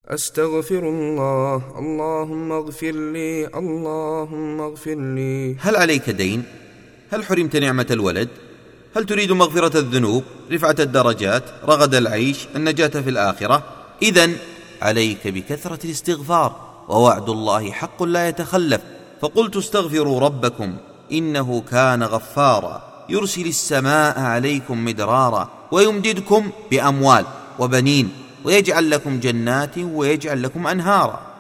أستغفر الله. اللهم اغفر لي. اللهم اغفر لي. هل عليك دين؟ هل حرمت نعمة الولد؟ هل تريد مغفرة الذنوب، رفعة الدرجات، رغد العيش، النجاة في الآخرة؟ إذن عليك بكثرة الاستغفار، ووعد الله حق لا يتخلف. فقلت استغفروا ربكم إنه كان غفارا يرسل السماء عليكم مدرارا ويمددكم بأموال وبنين ويجعل لكم جنات ويجعل لكم أنهارا.